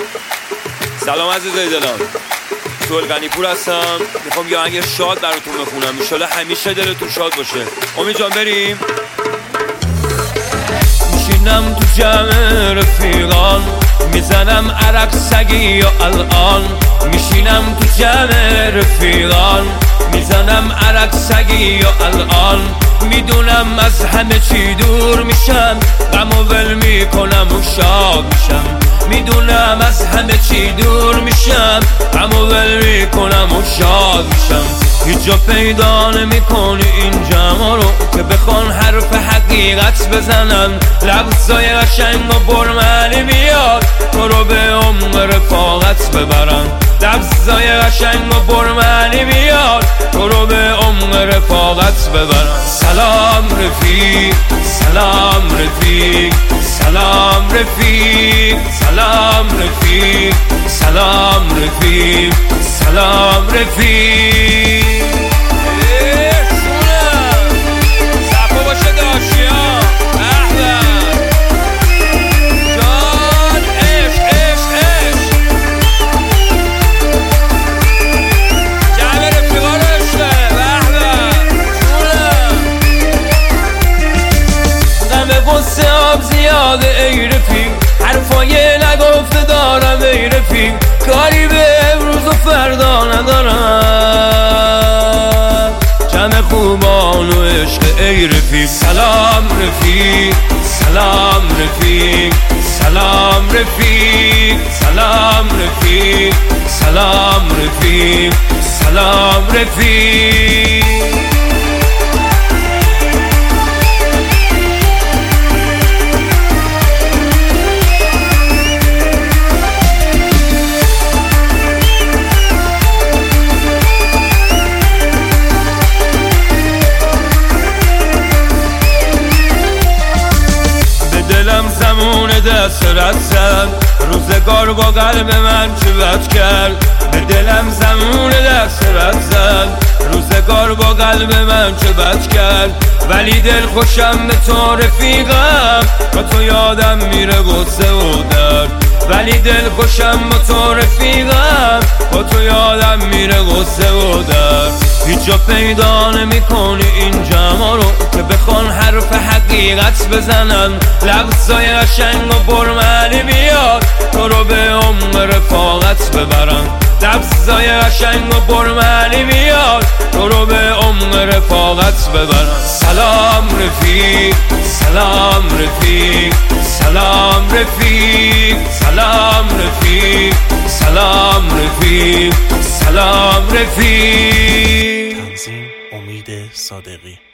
سلام عزیزای دلم، سهیل غنی‌پور هستم. میخوام یه آهنگ شاد براتون بخونم، انشالله همیشه دلتون شاد باشه. امید جان بریم. میشینم تو جمع رفیقان، میزنم عرق سگی و الان. میشینم تو جمع رفیقان، میزنم عرق سگی و الان. میدونم از همه چی دور میشم، غم و ول میکنم و شاد میشم. میدونم از همه چی دور میشم، غم و ول میکنم و شاد میشم. هیچ جا پیدا نمیکنی این جمع رو که بخوان حرف حقیقت بزنن. لفظای قشنگ و پرمعنی بیاد تو رو به عمق رفاقت ببرن. لفظای قشنگ و پرمعنی بیاد تو رو به عمق رفاقت ببرن. سلام رفیق، سلام رفیق، سلام رفیق، سلام رفیق، سلام رفیق، سلام رفیق. صفا باشه داشیا احمد جان، عشق عشق عشق جمع رفیقا رو عشقه غم قصه آب زیاده ای رفیق، حرفای نگفته دارم ای رفیق. کاری به امروز و فردا ندارم، جمع خوبان و عشق ای رفیق. سلام رفیق، سلام رفیق، سلام رفیق، سلام رفیق، سلام رفیق، سلام رفیق. زمون دست رد زد، روزگار با قلب من چه بد کرد. به دلم زمون دست رد زد، روزگار با قلب من چه بد کرد. ولی دل خوشم به تو رفیقم، با تو یادم میره غصه و درد. ولی دل خوشم با تو رفیقم، با تو یادم میره غصه و درد. هیچ جا پیدا نمیکنی این جمع رو که بخوان حرف حقیقت بزنن. لفظای قشنگ و پرمعنی بیاد تو رو به عمق رفاقت ببرن. لفظای قشنگ و پرمعنی بیاد تو رو به عمق رفاقت ببرن. سلام رفیق، سلام رفیق، سلام رفیق، سلام رفیق، سلام رفیق، سلام رفیق. تنظیم امید صادقی.